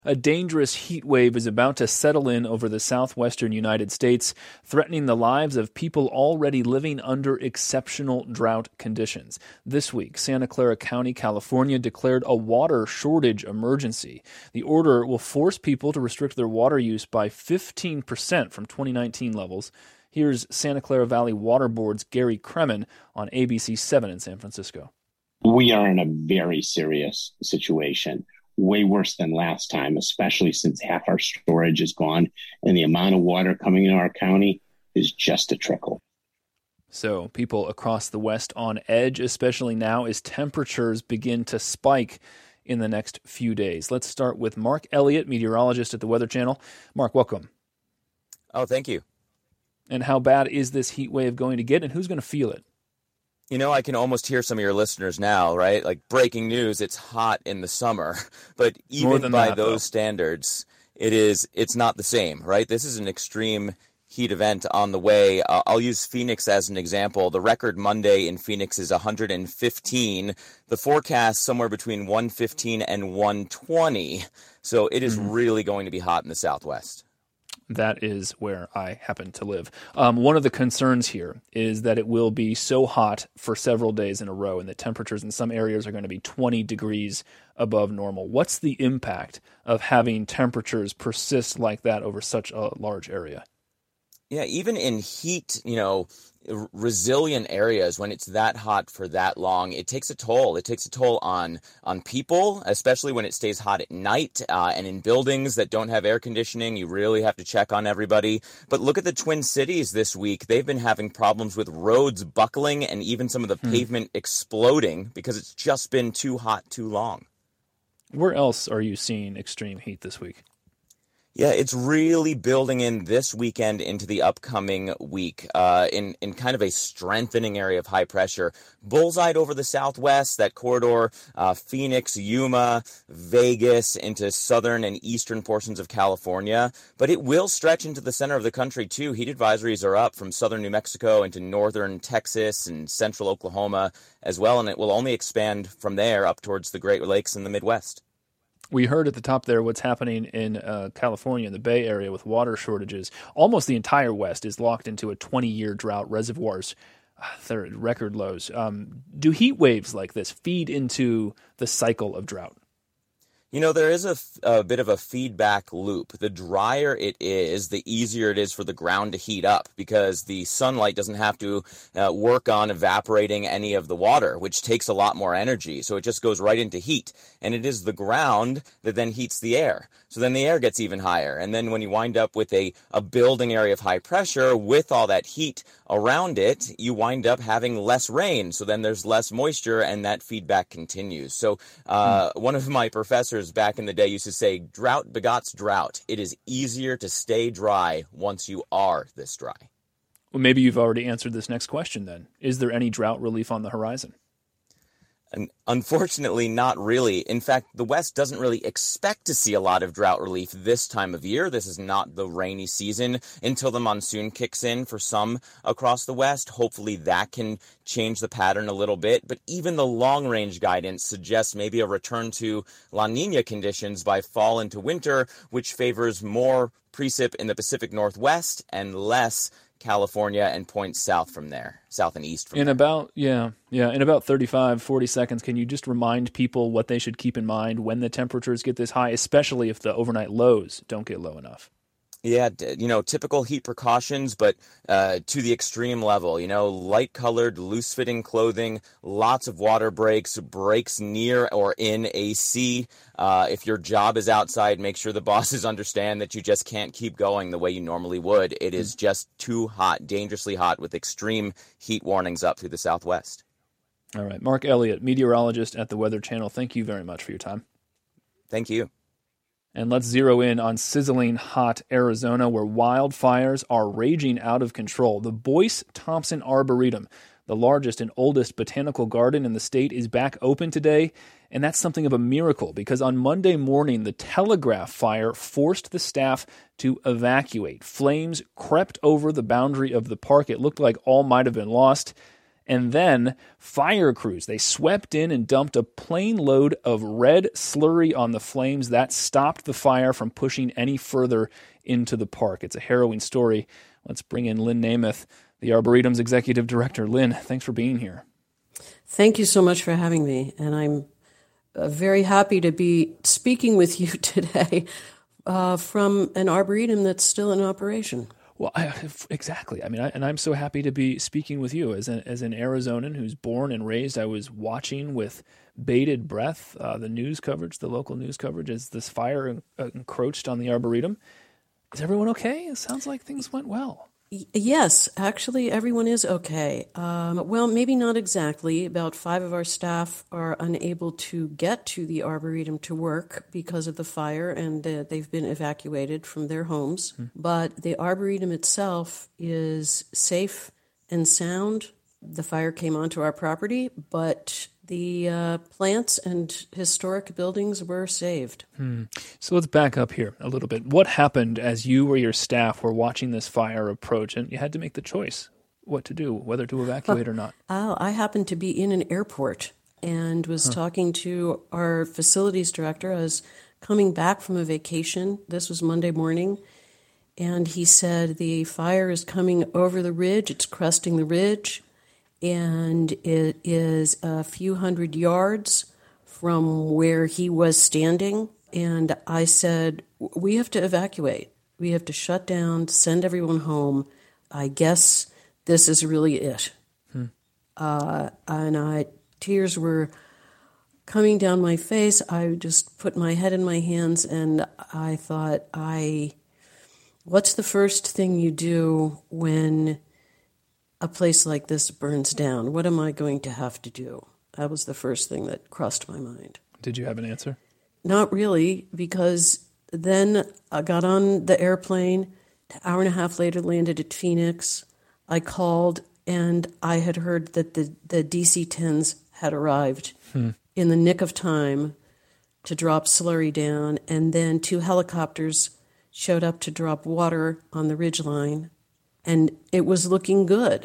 A dangerous heat wave is about to settle in over the southwestern United States, threatening the lives of people already living under exceptional drought conditions. This week, Santa Clara County, California, declared a water shortage emergency. The order will force people to restrict their water use by 15% from 2019 levels. Here's Santa Clara Valley Water Board's Gary Kremen on ABC 7 in San Francisco. We are in a very serious situation. Way worse than last time, especially since half our storage is gone and the amount of water coming into our county is just a trickle. So people across the West on edge, especially now as temperatures begin to spike in the next few days. Let's start with Mark Elliott, meteorologist at the Weather Channel. Mark, welcome. Oh, thank you. And how bad is this heat wave going to get, and who's going to feel it? You know, I can almost hear some of your listeners now, right? Like breaking news, it's hot in the summer. But even by those standards, it's not the same, right? This is an extreme heat event on the way. I'll use Phoenix as an example. The record Monday in Phoenix is 115. The forecast somewhere between 115 and 120. So it is really going to be hot in the Southwest. That is where I happen to live. One of the concerns here is that it will be so hot for several days in a row and that temperatures in some areas are going to be 20 degrees above normal. What's the impact of having temperatures persist like that over such a large area? Yeah, even in heat, resilient areas, when it's that hot for that long, it takes a toll. It takes a toll on people, especially when it stays hot at night and in buildings that don't have air conditioning. You really have to check on everybody. But look at the Twin Cities this week. They've been having problems with roads buckling and even some of the pavement exploding because it's just been too hot too long. Where else are you seeing extreme heat this week? Yeah, it's really building in this weekend into the upcoming week in kind of a strengthening area of high pressure. Bullseyed over the Southwest, that corridor, Phoenix, Yuma, Vegas, into southern and eastern portions of California. But it will stretch into the center of the country, too. Heat advisories are up from southern New Mexico into northern Texas and central Oklahoma as well, and it will only expand from there up towards the Great Lakes and the Midwest. We heard at the top there what's happening in California, in the Bay Area, with water shortages. Almost the entire West is locked into a 20-year drought. Reservoirs, they're at record lows. Do heat waves like this feed into the cycle of drought? There is a bit of a feedback loop. The drier it is, the easier it is for the ground to heat up because the sunlight doesn't have to work on evaporating any of the water, which takes a lot more energy. So it just goes right into heat. And it is the ground that then heats the air. So then the air gets even higher. And then when you wind up with a building area of high pressure with all that heat around it, you wind up having less rain. So then there's less moisture and that feedback continues. So one of my professors back in the day used to say, drought begots drought. It is easier to stay dry once you are this dry. Well, maybe you've already answered this next question then. Is there any drought relief on the horizon? And unfortunately, not really. In fact, the West doesn't really expect to see a lot of drought relief this time of year. This is not the rainy season until the monsoon kicks in for some across the West. Hopefully that can change the pattern a little bit. But even the long-range guidance suggests maybe a return to La Nina conditions by fall into winter, which favors more precip in the Pacific Northwest and less California and points south from there, south and east from there. In about 35, 40 seconds, can you just remind people what they should keep in mind when the temperatures get this high, especially if the overnight lows don't get low enough? Yeah, typical heat precautions, but to the extreme level, light-colored, loose-fitting clothing, lots of water breaks near or in AC. If your job is outside, make sure the bosses understand that you just can't keep going the way you normally would. It is just too hot, dangerously hot, with extreme heat warnings up through the Southwest. All right. Mark Elliott, meteorologist at the Weather Channel, thank you very much for your time. Thank you. And let's zero in on sizzling hot Arizona, where wildfires are raging out of control. The Boyce Thompson Arboretum, the largest and oldest botanical garden in the state, is back open today. And that's something of a miracle because on Monday morning, the Telegraph fire forced the staff to evacuate. Flames crept over the boundary of the park. It looked like all might have been lost. And then fire crews, they swept in and dumped a plane load of red slurry on the flames. That stopped the fire from pushing any further into the park. It's a harrowing story. Let's bring in Lynn Nemeth, the Arboretum's executive director. Lynn, thanks for being here. Thank you so much for having me. And I'm very happy to be speaking with you today from an arboretum that's still in operation. Well, exactly. I mean, and I'm so happy to be speaking with you as an Arizonan who's born and raised. I was watching with bated breath the news coverage, the local news coverage, as this fire encroached on the Arboretum. Is everyone okay? It sounds like things went well. Yes, actually, everyone is okay. Well, maybe not exactly. About 5 of our staff are unable to get to the Arboretum to work because of the fire, and they've been evacuated from their homes. But the Arboretum itself is safe and sound. The fire came onto our property, but the plants and historic buildings were saved. So let's back up here a little bit. What happened as you or your staff were watching this fire approach and you had to make the choice what to do, whether to evacuate or not? I happened to be in an airport and was talking to our facilities director. I was coming back from a vacation. This was Monday morning. And he said, the fire is coming over the ridge. It's cresting the ridge. And it is a few hundred yards from where he was standing. And I said, we have to evacuate. We have to shut down, send everyone home. I guess this is really it. And tears were coming down my face. I just put my head in my hands and I thought, what's the first thing you do when a place like this burns down? What am I going to have to do? That was the first thing that crossed my mind. Did you have an answer? Not really, because then I got on the airplane, an hour and a half later landed at Phoenix. I called and I had heard that the DC-10s had arrived in the nick of time to drop slurry down, and then 2 helicopters showed up to drop water on the ridgeline. And it was looking good.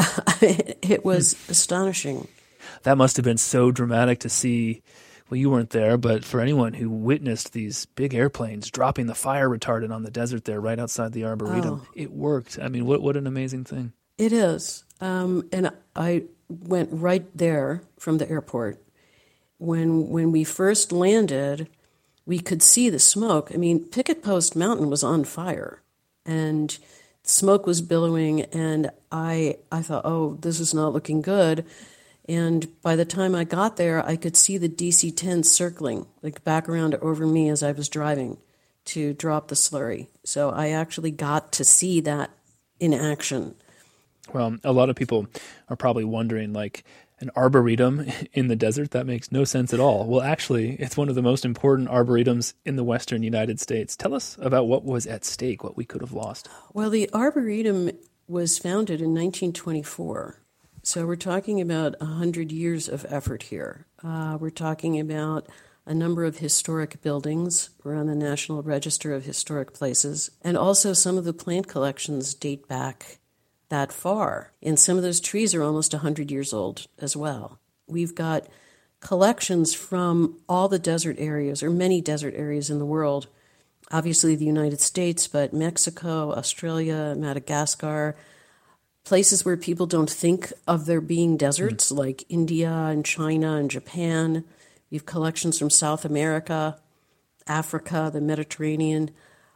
It was astonishing. That must have been so dramatic to see. Well, you weren't there, but for anyone who witnessed these big airplanes dropping the fire retardant on the desert there right outside the Arboretum, It worked. I mean, what an amazing thing. It is. And I went right there from the airport. When we first landed, we could see the smoke. I mean, Picket Post Mountain was on fire. And smoke was billowing, and I thought, oh, this is not looking good. And by the time I got there, I could see the DC-10 circling, like back around over me as I was driving to drop the slurry. So I actually got to see that in action. Well, a lot of people are probably wondering, like, an arboretum in the desert? That makes no sense at all. Well, actually, it's one of the most important arboretums in the western United States. Tell us about what was at stake, what we could have lost. Well, the Arboretum was founded in 1924. So we're talking about 100 years of effort here. We're talking about a number of historic buildings. We're on the National Register of Historic Places. And also some of the plant collections date back that far. And some of those trees are almost 100 years old as well. We've got collections from all the desert areas, or many desert areas in the world. Obviously the United States, but Mexico, Australia, Madagascar, places where people don't think of there being deserts, like India and China and Japan. We have collections from South America, Africa, the Mediterranean,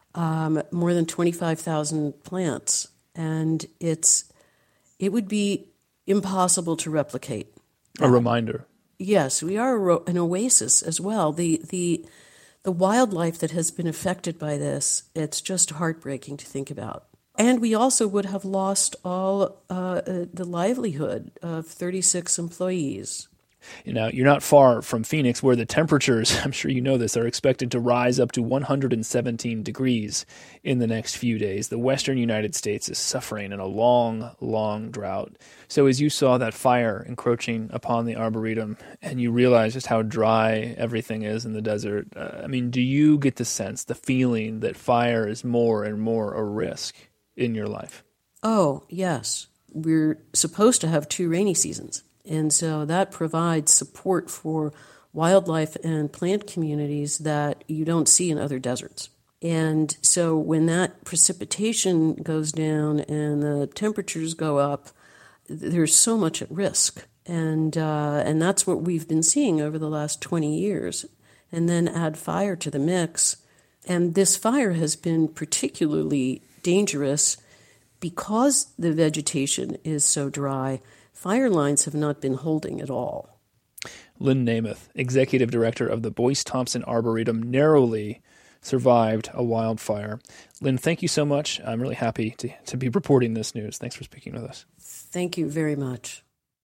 more than 25,000 plants. And it would be impossible to replicate. A reminder. Yes, we are an oasis as well. The wildlife that has been affected by this, it's just heartbreaking to think about. And we also would have lost all the livelihood of 36 employees. You know, you're not far from Phoenix, where the temperatures, I'm sure you know this, are expected to rise up to 117 degrees in the next few days. The western United States is suffering in a long, long drought. So as you saw that fire encroaching upon the Arboretum and you realize just how dry everything is in the desert, I mean, do you get the sense, the feeling that fire is more and more a risk in your life? Oh, yes. we're supposed to have 2 rainy seasons. And so that provides support for wildlife and plant communities that you don't see in other deserts. And so when that precipitation goes down and the temperatures go up, there's so much at risk. And that's what we've been seeing over the last 20 years. And then add fire to the mix. And this fire has been particularly dangerous because the vegetation is so dry. Fire lines have not been holding at all. Lynn Namath, Executive Director of the Boyce Thompson Arboretum, narrowly survived a wildfire. Lynn, thank you so much. I'm really happy to be reporting this news. Thanks for speaking with us. Thank you very much.